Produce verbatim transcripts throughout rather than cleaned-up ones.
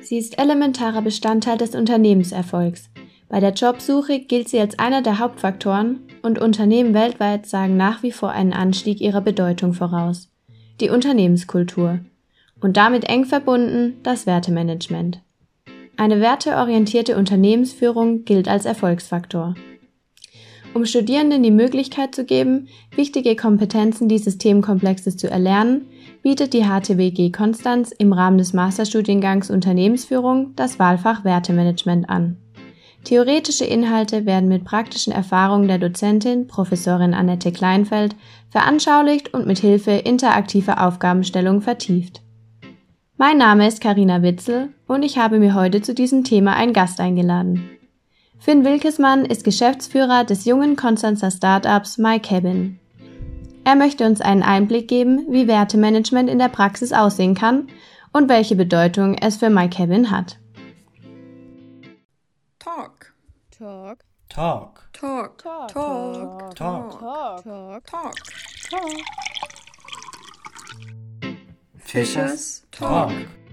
Sie ist elementarer Bestandteil des Unternehmenserfolgs. Bei der Jobsuche gilt sie als einer der Hauptfaktoren und Unternehmen weltweit sagen nach wie vor einen Anstieg ihrer Bedeutung voraus. Die Unternehmenskultur. Und damit eng verbunden das Wertemanagement. Eine werteorientierte Unternehmensführung gilt als Erfolgsfaktor. Um Studierenden die Möglichkeit zu geben, wichtige Kompetenzen dieses Themenkomplexes zu erlernen, bietet die H T W G Konstanz im Rahmen des Masterstudiengangs Unternehmensführung das Wahlfach Wertemanagement an. Theoretische Inhalte werden mit praktischen Erfahrungen der Dozentin, Professorin Annette Kleinfeld, veranschaulicht und mit Hilfe interaktiver Aufgabenstellung vertieft. Mein Name ist Carina Witzel und ich habe mir heute zu diesem Thema einen Gast eingeladen. Finn Wilkesmann ist Geschäftsführer des jungen Konstanzer Startups MyCabin. Er möchte uns einen Einblick geben, wie Wertemanagement in der Praxis aussehen kann und welche Bedeutung es für MyCabin hat. Talk. Talk. Talk. Talk. Talk. Talk. Talk. Talk. Talk. Talk. Fischers Talk.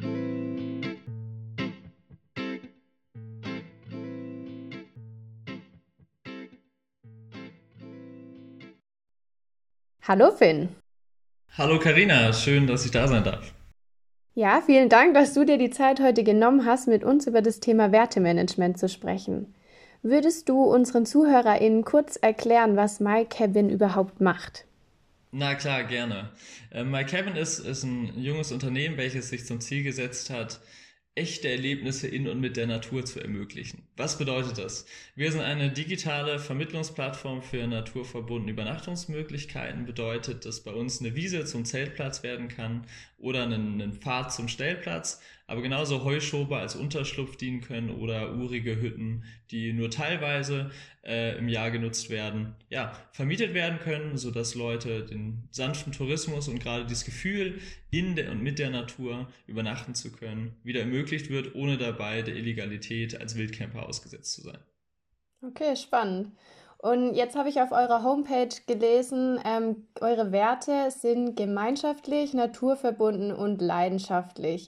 Hallo Finn. Hallo Carina, schön, dass ich da sein darf. Ja, vielen Dank, dass du dir die Zeit heute genommen hast, mit uns über das Thema Wertemanagement zu sprechen. Würdest du unseren ZuhörerInnen kurz erklären, was MyCabin überhaupt macht? Na klar, gerne. Äh, MyCabin ist, ist ein junges Unternehmen, welches sich zum Ziel gesetzt hat, echte Erlebnisse in und mit der Natur zu ermöglichen. Was bedeutet das? Wir sind eine digitale Vermittlungsplattform für naturverbundene Übernachtungsmöglichkeiten. Bedeutet, dass bei uns eine Wiese zum Zeltplatz werden kann oder einen, einen Pfad zum Stellplatz, aber genauso Heuschober als Unterschlupf dienen können oder urige Hütten, die nur teilweise äh, im Jahr genutzt werden, ja, vermietet werden können, sodass Leute den sanften Tourismus und gerade dieses Gefühl, in der und mit der Natur übernachten zu können, wieder ermöglicht wird, ohne dabei der Illegalität als Wildcamper ausgesetzt zu sein. Okay, spannend. Und jetzt habe ich auf eurer Homepage gelesen, ähm, eure Werte sind gemeinschaftlich, naturverbunden und leidenschaftlich.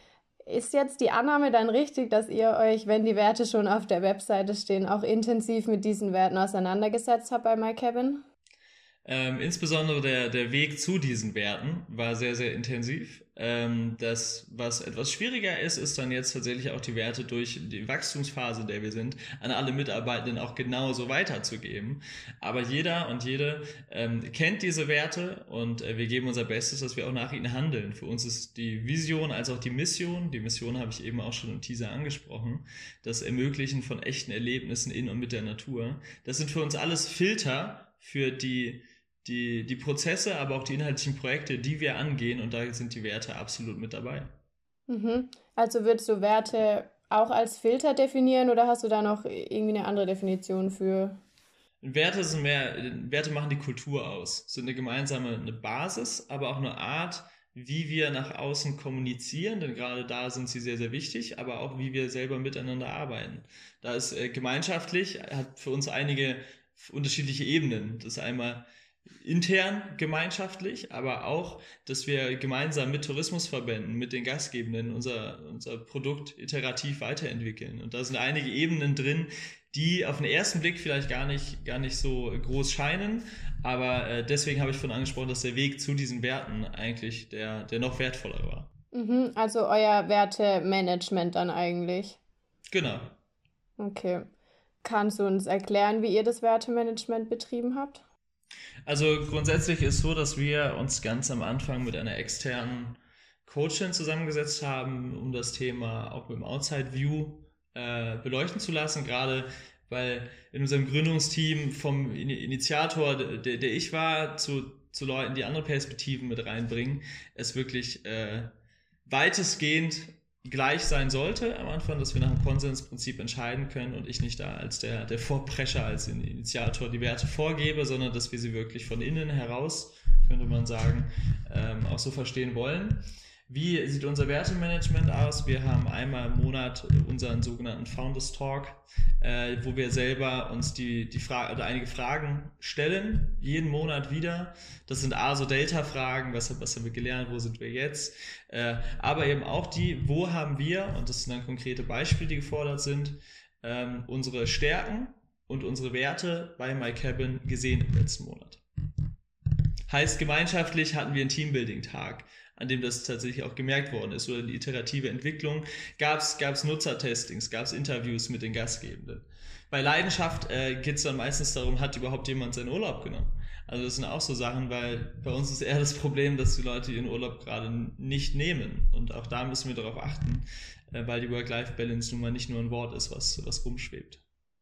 Ist jetzt die Annahme dann richtig, dass ihr euch, wenn die Werte schon auf der Webseite stehen, auch intensiv mit diesen Werten auseinandergesetzt habt bei MyCabin? Ähm, insbesondere der, der Weg zu diesen Werten war sehr, sehr intensiv. Ähm, das, was etwas schwieriger ist, ist dann jetzt tatsächlich auch die Werte durch die Wachstumsphase, in der wir sind, an alle Mitarbeitenden auch genauso weiterzugeben. Aber jeder und jede ähm, kennt diese Werte und äh, wir geben unser Bestes, dass wir auch nach ihnen handeln. Für uns ist die Vision als auch die Mission, die Mission habe ich eben auch schon im Teaser angesprochen, das Ermöglichen von echten Erlebnissen in und mit der Natur. Das sind für uns alles Filter für die Die, die Prozesse, aber auch die inhaltlichen Projekte, die wir angehen, und da sind die Werte absolut mit dabei. Mhm. Also würdest du Werte auch als Filter definieren oder hast du da noch irgendwie eine andere Definition für? Werte sind mehr, Werte machen die Kultur aus, sind eine gemeinsame eine Basis, aber auch eine Art, wie wir nach außen kommunizieren, denn gerade da sind sie sehr, sehr wichtig, aber auch wie wir selber miteinander arbeiten. Da ist äh, gemeinschaftlich, hat für uns einige unterschiedliche Ebenen. Das ist einmal intern gemeinschaftlich, aber auch, dass wir gemeinsam mit Tourismusverbänden, mit den Gastgebenden unser, unser Produkt iterativ weiterentwickeln. Und da sind einige Ebenen drin, die auf den ersten Blick vielleicht gar nicht, gar nicht so groß scheinen, aber äh, deswegen habe ich vorhin angesprochen, dass der Weg zu diesen Werten eigentlich der, der noch wertvoller war. Mhm. Also euer Wertemanagement dann eigentlich. Genau. Okay. Kannst du uns erklären, wie ihr das Wertemanagement betrieben habt? Also grundsätzlich ist so, dass wir uns ganz am Anfang mit einer externen Coachin zusammengesetzt haben, um das Thema auch mit dem Outside View äh, beleuchten zu lassen, gerade weil in unserem Gründungsteam vom Initiator, der, der ich war, zu, zu Leuten, die andere Perspektiven mit reinbringen, es wirklich äh, weitestgehend gleich sein sollte am Anfang, dass wir nach dem Konsensprinzip entscheiden können und ich nicht da als der, der Vorprescher, als Initiator die Werte vorgebe, sondern dass wir sie wirklich von innen heraus, könnte man sagen, ähm, auch so verstehen wollen. Wie sieht unser Wertemanagement aus? Wir haben einmal im Monat unseren sogenannten Founders Talk, äh, wo wir selber uns die, die Frage oder einige Fragen stellen, jeden Monat wieder. Das sind A, so Delta-Fragen, was, was haben wir gelernt, wo sind wir jetzt? Äh, aber eben auch die, wo haben wir, und das sind dann konkrete Beispiele, die gefordert sind, ähm, unsere Stärken und unsere Werte bei MyCabin gesehen im letzten Monat. Heißt, gemeinschaftlich hatten wir einen Teambuilding-Tag, an dem das tatsächlich auch gemerkt worden ist, oder die iterative Entwicklung, gab es Nutzertestings, gab es Interviews mit den Gastgebenden. Bei Leidenschaft äh, geht es dann meistens darum, hat überhaupt jemand seinen Urlaub genommen? Also das sind auch so Sachen, weil bei uns ist eher das Problem, dass die Leute ihren Urlaub gerade nicht nehmen, und auch da müssen wir darauf achten, äh, weil die Work-Life-Balance nun mal nicht nur ein Wort ist, was, was rumschwebt.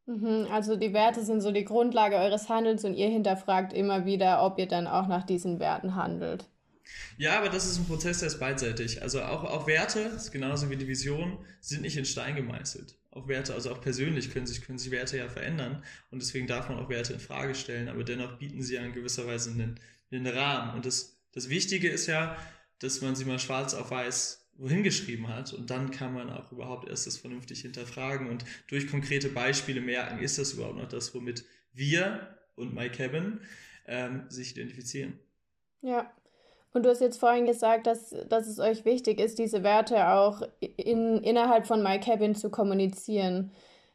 Also die Werte sind so die Grundlage eures Handelns und ihr hinterfragt immer wieder, ob ihr dann auch nach diesen Werten handelt. Ja, aber das ist ein Prozess, der ist beidseitig. Also auch, auch Werte, genauso wie die Vision, sind nicht in Stein gemeißelt. Auch Werte, also auch persönlich können sich, können sich Werte ja verändern, und deswegen darf man auch Werte in Frage stellen, aber dennoch bieten sie ja in gewisser Weise einen, einen Rahmen. Und das, das Wichtige ist ja, dass man sie mal schwarz auf weiß wohin geschrieben hat, und dann kann man auch überhaupt erst das vernünftig hinterfragen und durch konkrete Beispiele merken, ist das überhaupt noch das, womit wir und MyCabin ähm, sich identifizieren. Ja. Und du hast jetzt vorhin gesagt, dass, dass es euch wichtig ist, diese Werte auch in, innerhalb von MyCabin zu kommunizieren.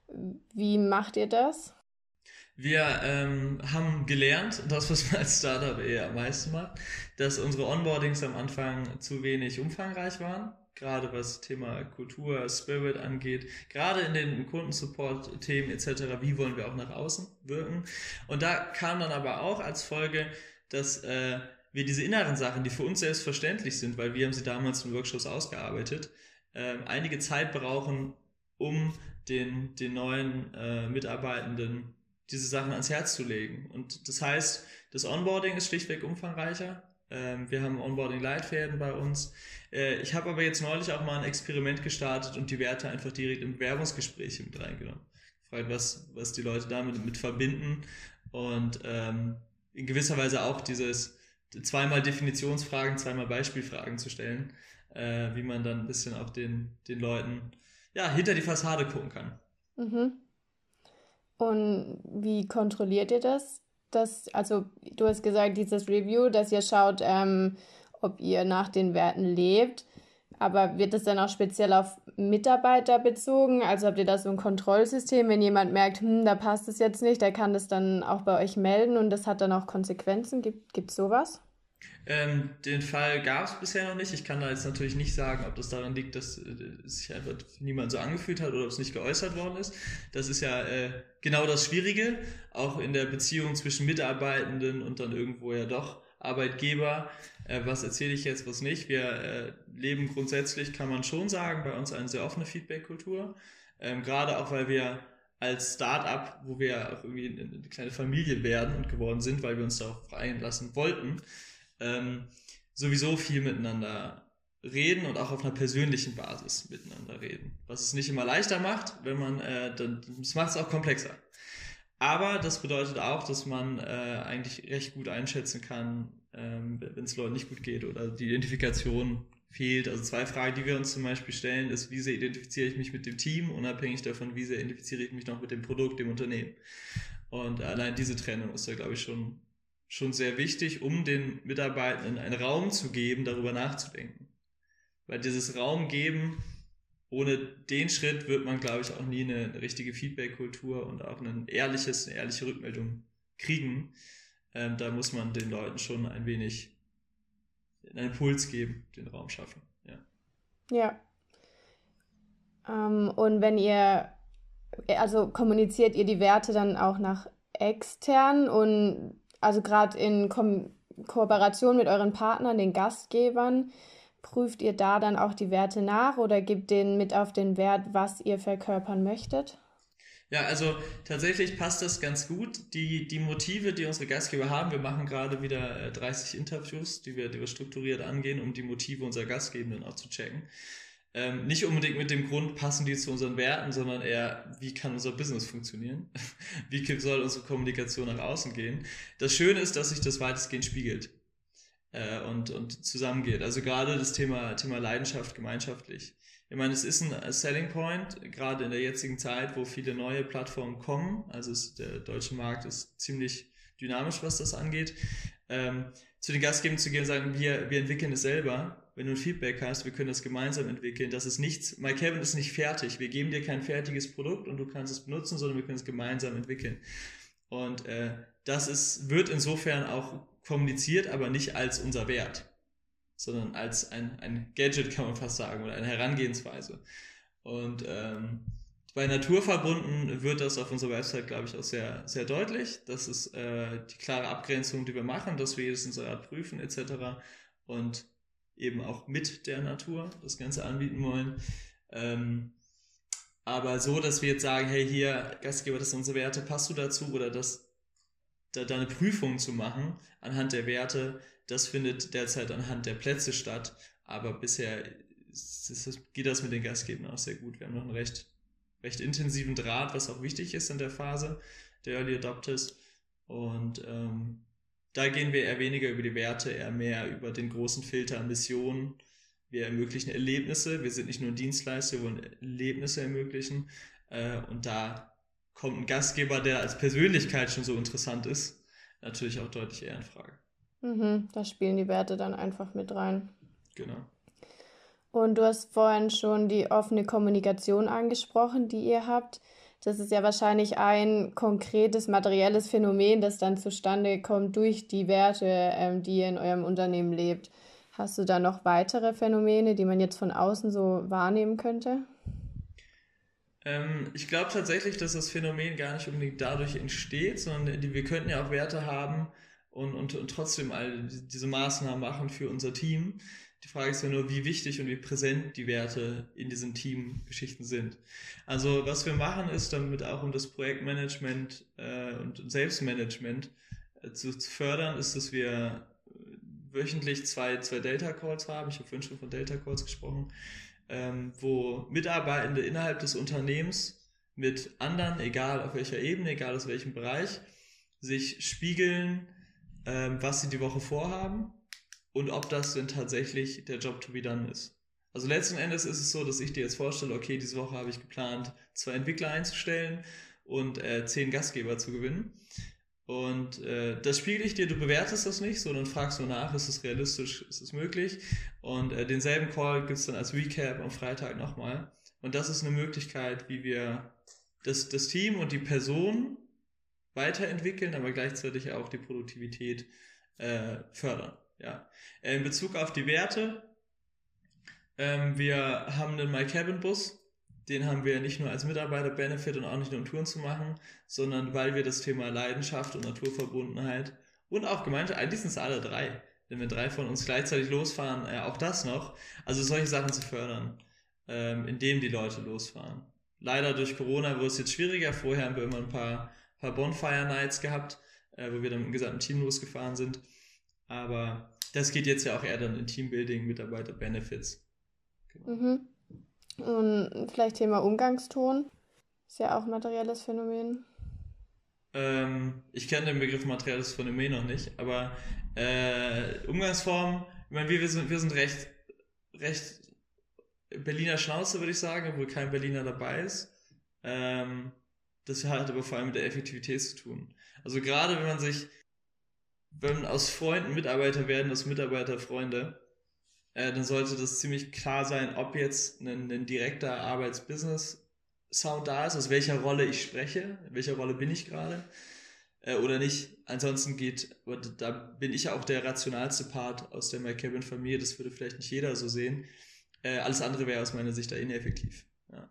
Wie macht ihr das? Wir ähm, haben gelernt, das, was man als Startup eher am meisten macht, dass unsere Onboardings am Anfang zu wenig umfangreich waren, gerade was Thema Kultur, Spirit angeht, gerade in den Kundensupport-Themen et cetera, wie wollen wir auch nach außen wirken. Und da kam dann aber auch als Folge, dass äh, wir diese inneren Sachen, die für uns selbstverständlich sind, weil wir haben sie damals in Workshops ausgearbeitet, äh, einige Zeit brauchen, um den, den neuen äh, Mitarbeitenden diese Sachen ans Herz zu legen. Und das heißt, das Onboarding ist schlichtweg umfangreicher. Ähm, wir haben Onboarding-Leitfäden bei uns. Äh, ich habe aber jetzt neulich auch mal ein Experiment gestartet und die Werte einfach direkt im Bewerbungsgespräch mit reingenommen. Gefragt, was, was die Leute damit mit verbinden, und ähm, in gewisser Weise auch dieses zweimal Definitionsfragen, zweimal Beispielfragen zu stellen, äh, wie man dann ein bisschen auch den, den Leuten ja, hinter die Fassade gucken kann. Mhm. Und wie kontrolliert ihr das? das? Also du hast gesagt, dieses Review, dass ihr schaut, ähm, ob ihr nach den Werten lebt. Aber wird das dann auch speziell auf Mitarbeiter bezogen? Also habt ihr da so ein Kontrollsystem, wenn jemand merkt, hm, da passt es jetzt nicht, der kann das dann auch bei euch melden und das hat dann auch Konsequenzen? Gibt es sowas? Ähm, den Fall gab es bisher noch nicht. Ich kann da jetzt natürlich nicht sagen, ob das daran liegt, dass äh, sich einfach niemand so angefühlt hat oder ob es nicht geäußert worden ist. Das ist ja äh, genau das Schwierige, auch in der Beziehung zwischen Mitarbeitenden und dann irgendwo ja doch Arbeitgeber. Äh, was erzähle ich jetzt, was nicht? Wir äh, leben grundsätzlich, kann man schon sagen, bei uns eine sehr offene Feedback-Kultur. Ähm, gerade auch, weil wir als Start-up, wo wir auch irgendwie eine kleine Familie werden und geworden sind, weil wir uns darauf einlassen wollten, Ähm, sowieso viel miteinander reden und auch auf einer persönlichen Basis miteinander reden. Was es nicht immer leichter macht, wenn man, äh, dann, das macht es auch komplexer. Aber das bedeutet auch, dass man äh, eigentlich recht gut einschätzen kann, ähm, wenn es Leuten nicht gut geht oder die Identifikation fehlt. Also zwei Fragen, die wir uns zum Beispiel stellen, ist, wie sehr identifiziere ich mich mit dem Team, unabhängig davon, wie sehr identifiziere ich mich noch mit dem Produkt, dem Unternehmen. Und allein diese Trennung ist da, glaube ich, schon schon sehr wichtig, um den Mitarbeitenden einen Raum zu geben, darüber nachzudenken. Weil dieses Raum geben, ohne den Schritt wird man, glaube ich, auch nie eine, eine richtige Feedback-Kultur und auch ein ehrliches, eine ehrliche Rückmeldung kriegen. Ähm, da muss man den Leuten schon ein wenig einen Impuls geben, den Raum schaffen. Ja. Ja. Ähm, und wenn ihr, also kommuniziert ihr die Werte dann auch nach extern und also gerade in Ko- Kooperation mit euren Partnern, den Gastgebern, prüft ihr da dann auch die Werte nach oder gebt denen mit auf den Wert, was ihr verkörpern möchtet? Ja, also tatsächlich passt das ganz gut. Die, die Motive, die unsere Gastgeber haben, wir machen gerade wieder dreißig Interviews, die wir, die wir strukturiert angehen, um die Motive unserer Gastgebenden auch zu checken. Ähm, nicht unbedingt mit dem Grund, passen die zu unseren Werten, sondern eher, wie kann unser Business funktionieren? Wie soll unsere Kommunikation nach außen gehen? Das Schöne ist, dass sich das weitestgehend spiegelt. äh, und, und zusammengeht. Also gerade das Thema, Thema Leidenschaft gemeinschaftlich. Ich meine, es ist ein Selling Point, gerade in der jetzigen Zeit, wo viele neue Plattformen kommen. Also es, der deutsche Markt ist ziemlich dynamisch, was das angeht. Ähm, zu den Gastgebern zu gehen und sagen, wir, wir entwickeln es selber. Wenn du ein Feedback hast, wir können das gemeinsam entwickeln. Das ist nichts, MyKevin ist nicht fertig. Wir geben dir kein fertiges Produkt und du kannst es benutzen, sondern wir können es gemeinsam entwickeln. Und äh, das ist, wird insofern auch kommuniziert, aber nicht als unser Wert, sondern als ein, ein Gadget, kann man fast sagen, oder eine Herangehensweise. Und ähm, bei Naturverbunden wird das auf unserer Website, glaube ich, auch sehr, sehr deutlich. Das ist äh, die klare Abgrenzung, die wir machen, dass wir jedes Inserat prüfen et cetera. Und eben auch mit der Natur das Ganze anbieten wollen. Ähm, aber so, dass wir jetzt sagen, hey, hier, Gastgeber, das sind unsere Werte, passt du dazu? Oder das, da, da eine Prüfung zu machen anhand der Werte, das findet derzeit anhand der Plätze statt. Aber bisher ist, ist, geht das mit den Gastgebern auch sehr gut. Wir haben noch einen recht, recht intensiven Draht, was auch wichtig ist in der Phase der Early Adopters. Und ähm, da gehen wir eher weniger über die Werte, eher mehr über den großen Filter an Missionen. Wir ermöglichen Erlebnisse. Wir sind nicht nur Dienstleister, wir wollen Erlebnisse ermöglichen. Und da kommt ein Gastgeber, der als Persönlichkeit schon so interessant ist, natürlich auch deutlich eher in Frage. Mhm, da spielen die Werte dann einfach mit rein. Genau. Und du hast vorhin schon die offene Kommunikation angesprochen, die ihr habt. Das ist ja wahrscheinlich ein konkretes materielles Phänomen, das dann zustande kommt durch die Werte, ähm, die ihr in eurem Unternehmen lebt. Hast du da noch weitere Phänomene, die man jetzt von außen so wahrnehmen könnte? Ähm, ich glaube tatsächlich, dass das Phänomen gar nicht unbedingt dadurch entsteht, sondern die, wir könnten ja auch Werte haben und, und, und trotzdem all diese Maßnahmen machen für unser Team. Die Frage ist ja nur, wie wichtig und wie präsent die Werte in diesen Teamgeschichten sind. Also was wir machen ist, damit auch um das Projektmanagement äh, und Selbstmanagement äh, zu, zu fördern, ist, dass wir wöchentlich zwei, zwei Delta Calls haben. Ich habe vorhin schon von Delta Calls gesprochen, ähm, wo Mitarbeitende innerhalb des Unternehmens mit anderen, egal auf welcher Ebene, egal aus welchem Bereich, sich spiegeln, ähm, was sie die Woche vorhaben und ob das denn tatsächlich der Job to be done ist. Also letzten Endes ist es so, dass ich dir jetzt vorstelle, okay, diese Woche habe ich geplant, zwei Entwickler einzustellen und äh, zehn Gastgeber zu gewinnen. Und äh, das spiegel ich dir, du bewertest das nicht, sondern fragst nur nach, ist es realistisch, ist es möglich? Und äh, denselben Call gibt es dann als Recap am Freitag nochmal. Und das ist eine Möglichkeit, wie wir das, das Team und die Person weiterentwickeln, aber gleichzeitig auch die Produktivität äh, fördern. Ja. In Bezug auf die Werte, ähm, wir haben einen MyKevin-Bus, den haben wir nicht nur als Mitarbeiter-Benefit und auch nicht nur um Touren zu machen, sondern weil wir das Thema Leidenschaft und Naturverbundenheit und auch Gemeinschaft, eigentlich sind es alle drei, wenn wir drei von uns gleichzeitig losfahren, äh, auch das noch, also solche Sachen zu fördern, ähm, indem die Leute losfahren. Leider durch Corona wurde es jetzt schwieriger, vorher haben wir immer ein paar, paar Bonfire-Nights gehabt, äh, wo wir dann mit dem gesamten Team losgefahren sind. Aber das geht jetzt ja auch eher dann in Teambuilding, Mitarbeiter-Benefits. Genau. Mhm. Und vielleicht Thema Umgangston. Ist ja auch ein materielles Phänomen. Ähm, ich kenne den Begriff materielles Phänomen noch nicht, aber äh, Umgangsform, ich meine, wir, wir, sind, wir sind recht, recht Berliner Schnauze, würde ich sagen, obwohl kein Berliner dabei ist. Ähm, das hat aber vor allem mit der Effektivität zu tun. Also gerade wenn man sich wenn aus Freunden Mitarbeiter werden, aus Mitarbeiter Freunde, äh, dann sollte das ziemlich klar sein, ob jetzt ein, ein direkter Arbeits-Business-Sound da ist, aus welcher Rolle ich spreche, in welcher Rolle bin ich gerade, äh, oder nicht. Ansonsten geht, da bin ich auch der rationalste Part aus der MyKevin-Familie, das würde vielleicht nicht jeder so sehen. Äh, alles andere wäre aus meiner Sicht da ineffektiv. Ja.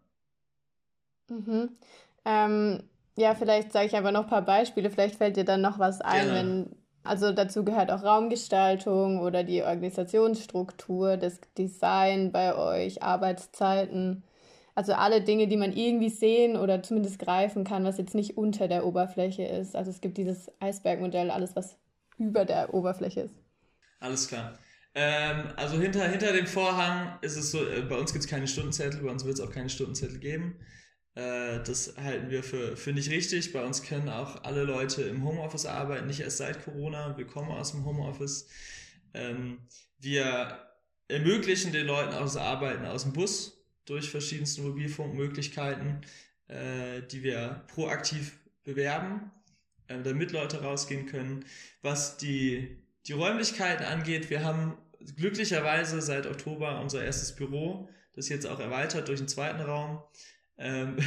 Mhm. Ähm, ja, vielleicht sage ich aber noch ein paar Beispiele, vielleicht fällt dir dann noch was ein, Gerne. wenn, also dazu gehört auch Raumgestaltung oder die Organisationsstruktur, das Design bei euch, Arbeitszeiten, also alle Dinge, die man irgendwie sehen oder zumindest greifen kann, was jetzt nicht unter der Oberfläche ist. Also es gibt dieses Eisbergmodell, alles was über der Oberfläche ist. Alles klar. Ähm, also hinter, hinter dem Vorhang ist es so, äh, bei uns gibt es keine Stundenzettel, bei uns wird es auch keine Stundenzettel geben. Äh, das halten wir für, für nicht richtig. Bei uns können auch alle Leute im Homeoffice arbeiten, nicht erst seit Corona. Wir kommen aus dem Homeoffice. Ähm, wir ermöglichen den Leuten auch das Arbeiten aus dem Bus durch verschiedenste Mobilfunkmöglichkeiten, äh, die wir proaktiv bewerben, äh, damit Leute rausgehen können. Was die, die Räumlichkeiten angeht, wir haben glücklicherweise seit Oktober unser erstes Büro, das jetzt auch erweitert durch einen zweiten Raum. Ähm,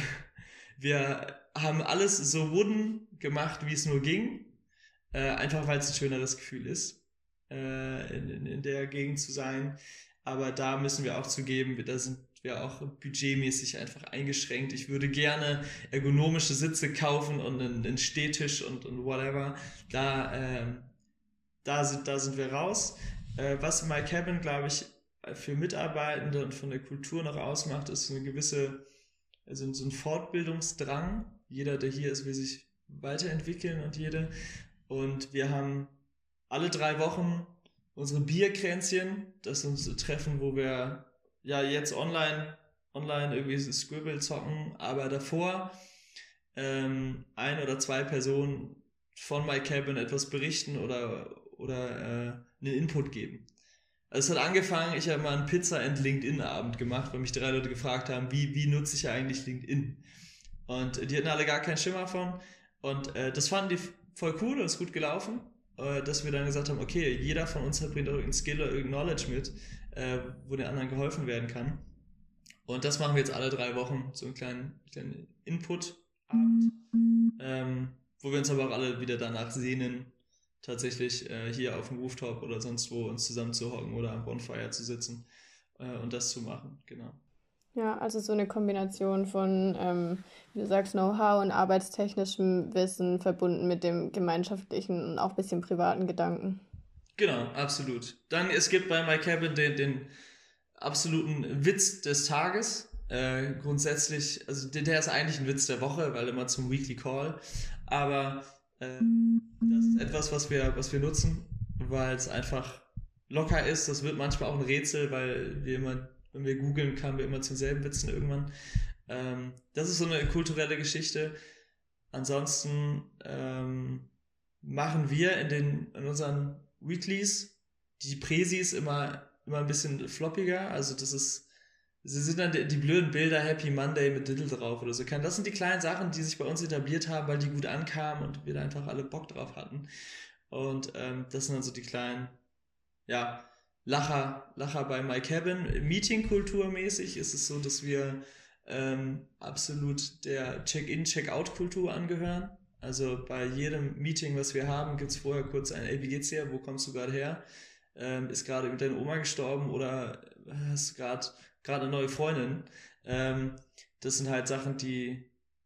wir haben alles so wooden gemacht, wie es nur ging, äh, einfach weil es ein schöneres Gefühl ist, äh, in, in, in der Gegend zu sein. Aber da müssen wir auch zugeben, da sind wir auch budgetmäßig einfach eingeschränkt. Ich würde gerne ergonomische Sitze kaufen und einen, einen Stehtisch und, und whatever. Da, ähm, da, sind, da sind wir raus. Äh, was MyCabin, glaube ich, für Mitarbeitende und von der Kultur noch ausmacht, ist eine gewisse, also so ein Fortbildungsdrang. Jeder, der hier ist, will sich weiterentwickeln und jede. Und wir haben alle drei Wochen unsere Bierkränzchen, das sind so Treffen, wo wir ja jetzt online, online irgendwie so Scribble zocken, aber davor ähm, ein oder zwei Personen von MyCabin etwas berichten oder, oder äh, einen Input geben. Also es hat angefangen, ich habe mal einen Pizza and LinkedIn Abend gemacht, weil mich drei Leute gefragt haben, wie, wie nutze ich eigentlich LinkedIn? Und die hatten alle gar keinen Schimmer von. Und äh, das fanden die voll cool und ist gut gelaufen, äh, dass wir dann gesagt haben, okay, jeder von uns bringt auch irgendein Skill oder irgendein Knowledge mit, äh, wo den anderen geholfen werden kann. Und das machen wir jetzt alle drei Wochen, so einen kleinen, kleinen Input-Abend, ähm, wo wir uns aber auch alle wieder danach sehnen, tatsächlich äh, hier auf dem Rooftop oder sonst wo uns zusammen zu hocken oder am Bonfire zu sitzen äh, und das zu machen, genau. Ja, also so eine Kombination von, ähm, wie du sagst, Know-how und arbeitstechnischem Wissen verbunden mit dem gemeinschaftlichen und auch ein bisschen privaten Gedanken. Genau, absolut. Dann, es gibt bei MyCabin den, den absoluten Witz des Tages. Äh, grundsätzlich, also der, der ist eigentlich ein Witz der Woche, weil immer zum Weekly Call. Aber äh, das ist etwas, was wir, was wir nutzen, weil es einfach locker ist. Das wird manchmal auch ein Rätsel, weil wir immer, wenn wir googeln, kamen wir immer zu denselben Witzen irgendwann. Ähm, das ist so eine kulturelle Geschichte. Ansonsten ähm, machen wir in den in unseren Weeklies die Präsis immer immer ein bisschen floppiger. Also das ist, sie sind dann die, die blöden Bilder Happy Monday mit Diddle drauf oder so. Das sind die kleinen Sachen, die sich bei uns etabliert haben, weil die gut ankamen und wir da einfach alle Bock drauf hatten. Und ähm, das sind dann so die kleinen, ja, Lacher, Lacher bei MyCabin. Meeting-Kulturmäßig ist es so, dass wir ähm, absolut der Check-in, Check-out-Kultur angehören. Also bei jedem Meeting, was wir haben, gibt es vorher kurz ein, ey, wie geht's dir? Wo kommst du gerade her? Ähm, ist gerade deine Oma gestorben oder hast gerade gerade eine neue Freundin? Ähm, das sind halt Sachen, die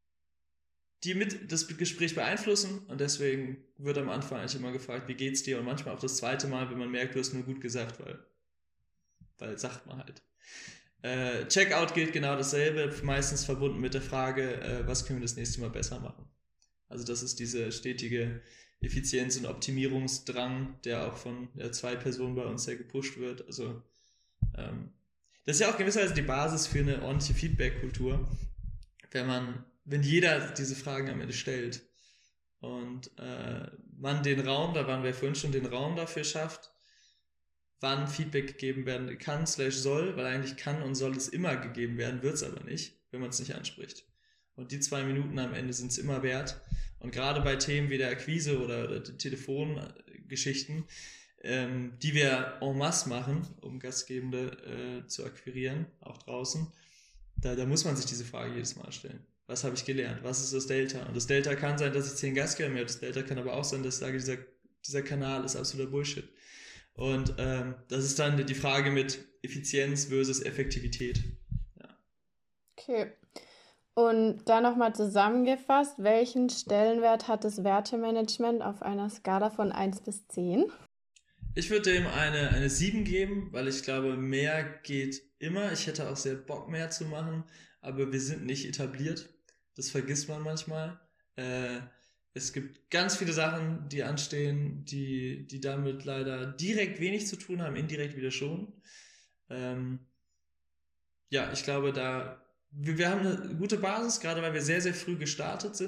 die mit das Gespräch beeinflussen und deswegen wird am Anfang eigentlich immer gefragt, wie geht's dir? Und manchmal auch das zweite Mal, wenn man merkt, du hast nur gut gesagt, weil weil sagt man halt. Äh, Checkout gilt genau dasselbe, meistens verbunden mit der Frage, äh, was können wir das nächste Mal besser machen? Also das ist diese stetige Effizienz- und Optimierungsdrang, der auch von ja, zwei Personen bei uns sehr gepusht wird. Also ähm, das ist ja auch gewisserweise die Basis für eine ordentliche Feedback-Kultur, wenn man, wenn jeder diese Fragen am Ende stellt und äh, man den Raum, da waren wir vorhin schon, den Raum dafür schafft, wann Feedback gegeben werden kann, slash soll, weil eigentlich kann und soll es immer gegeben werden, wird es aber nicht, wenn man es nicht anspricht. Und die zwei Minuten am Ende sind es immer wert. Und gerade bei Themen wie der Akquise oder, oder Telefongeschichten, ähm, die wir en masse machen, um Gastgebende äh, zu akquirieren, auch draußen, da, da muss man sich diese Frage jedes Mal stellen. Was habe ich gelernt? Was ist das Delta? Und das Delta kann sein, dass ich zehn Gastgeber mehr habe. Das Delta kann aber auch sein, dass ich sage, dieser, dieser Kanal ist absoluter Bullshit. Und ähm, das ist dann die Frage mit Effizienz versus Effektivität. Ja. Okay. Und dann nochmal zusammengefasst, welchen Stellenwert hat das Wertemanagement auf einer Skala von eins bis zehn? Ich würde dem eine, eine sieben geben, weil ich glaube, mehr geht immer. Ich hätte auch sehr Bock, mehr zu machen, aber wir sind nicht etabliert. Das vergisst man manchmal. Äh, es gibt ganz viele Sachen, die anstehen, die, die damit leider direkt wenig zu tun haben, indirekt wieder schon. Ähm, ja, ich glaube, da wir, wir haben eine gute Basis, gerade weil wir sehr, sehr früh gestartet sind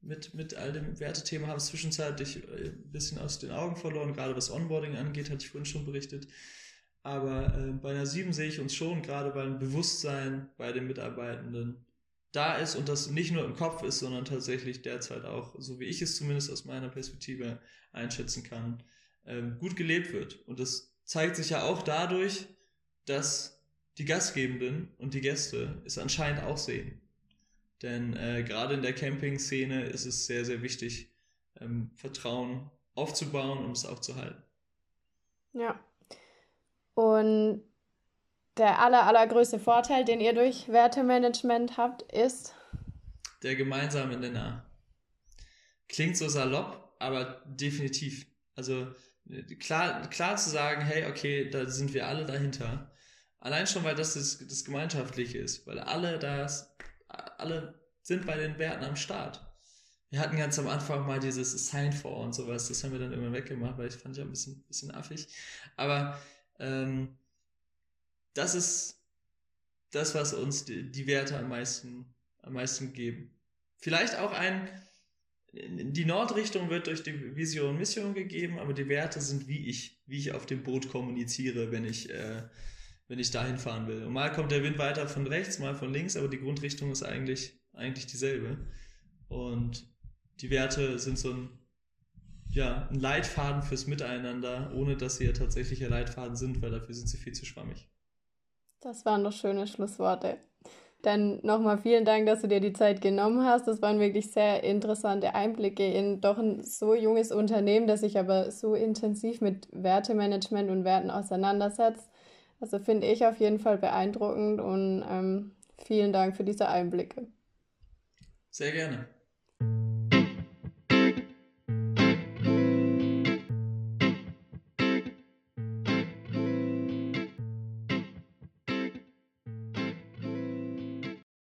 mit, mit all dem Wertethema, haben es zwischenzeitlich ein bisschen aus den Augen verloren, gerade was Onboarding angeht, hatte ich vorhin schon berichtet. Aber äh, bei einer sieben sehe ich uns schon, gerade weil ein Bewusstsein bei den Mitarbeitenden da ist und das nicht nur im Kopf ist, sondern tatsächlich derzeit auch, so wie ich es zumindest aus meiner Perspektive einschätzen kann, ähm, gut gelebt wird. Und das zeigt sich ja auch dadurch, dass die Gastgebenden und die Gäste es anscheinend auch sehen. Denn äh, gerade in der Camping-Szene ist es sehr, sehr wichtig, ähm, Vertrauen aufzubauen und es auch zu halten. Ja. Und der aller, allergrößte Vorteil, den ihr durch Wertemanagement habt, ist? Der gemeinsame Nenner. Klingt so salopp, aber definitiv. Also klar, klar zu sagen, hey, okay, da sind wir alle dahinter. Allein schon, weil das das, das Gemeinschaftliche ist. Weil alle das, alle sind bei den Werten am Start. Wir hatten ganz am Anfang mal dieses Assign for und sowas. Das haben wir dann irgendwann weggemacht, weil ich fand ja ein bisschen, bisschen affig. Aber ähm, das ist das, was uns die, die Werte am meisten, am meisten geben. Vielleicht auch ein, die Nordrichtung wird durch die Vision und Mission gegeben, aber die Werte sind wie ich, wie ich auf dem Boot kommuniziere, wenn ich, äh, wenn ich dahin fahren will. Und mal kommt der Wind weiter von rechts, mal von links, aber die Grundrichtung ist eigentlich, eigentlich dieselbe. Und die Werte sind so ein, ja, ein Leitfaden fürs Miteinander, ohne dass sie ja tatsächlich ein Leitfaden sind, weil dafür sind sie viel zu schwammig. Das waren doch schöne Schlussworte. Dann nochmal vielen Dank, dass du dir die Zeit genommen hast. Das waren wirklich sehr interessante Einblicke in doch ein so junges Unternehmen, das sich aber so intensiv mit Wertemanagement und Werten auseinandersetzt. Also finde ich auf jeden Fall beeindruckend und ähm, vielen Dank für diese Einblicke. Sehr gerne.